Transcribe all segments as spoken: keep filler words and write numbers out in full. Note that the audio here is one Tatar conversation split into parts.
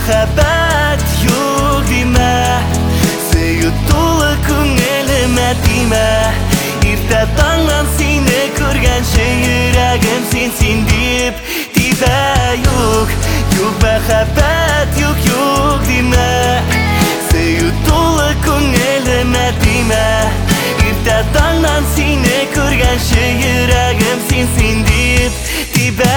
мәхәббәт юк димә, сөю тулы күңелемә тимә. Иртә таңнан сине күргәнче йөрәгем син син дип тибә. Юк, юк мәхәббәт юк юк димә, сөю тулы күңелемә тимә. Иртә таңнан сине күргәнче йөрәгем син син дип тибә.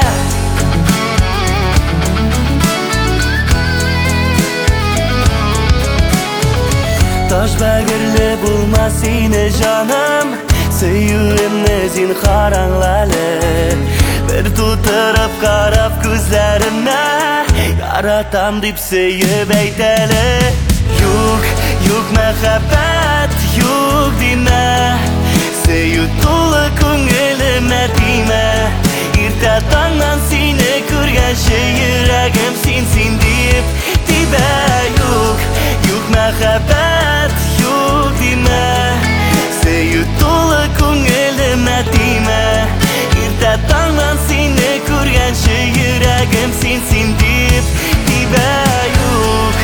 Таш бәгерле булма сине җаным, сөюемне зинһар аңлале. Бер тутырып карап күзләремә, яратам дип сөеп әйтәле. Юк, юк мәхәббәт юк димә, сөю тулы күңелемә тимә. Иртә таңнан сине күргәнче йөрәгем син син дип тибә. Юк, юк мәхәббәт юк димә, сөю тулы күңелемә тимә. Иртә таңнан сине күргәнче йөрәгем син син дип тибә. Юк.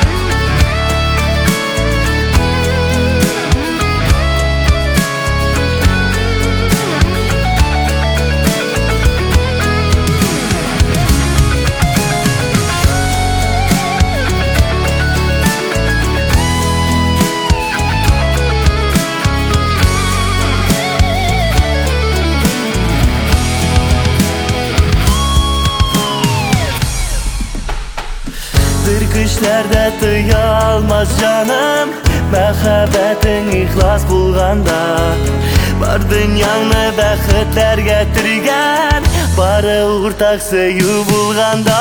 Bir көчләрдә тыя алмас җаным, мәхәббәтең ихлас булганда. Бар дөньяңны бәхетләргә төргән, бары уртак сөю булганда.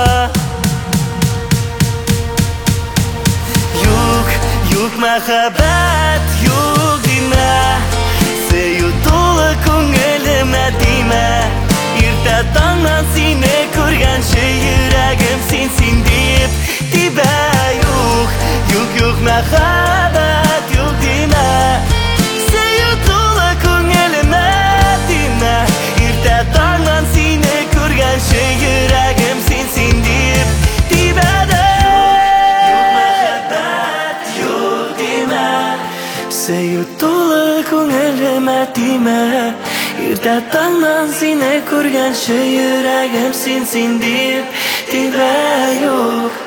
Юк, юк мәхәббәт юк димә, сөю тулы күңелемә тимә. Иртә таңнан сине күргәнче йөрәгем син син дип тибә. Юк, юк, юк мәхәббәт юк димә, сөю тулы күңелемә тимә. Иртә таңнан сине күргәнче йөрәгем син син дип тибә. Юк мәхәббәт юк димә, сөю тулы күңелемә тимә. Иртә таңнан сине күргәнче йөрәгем син син дип тибә. Юк.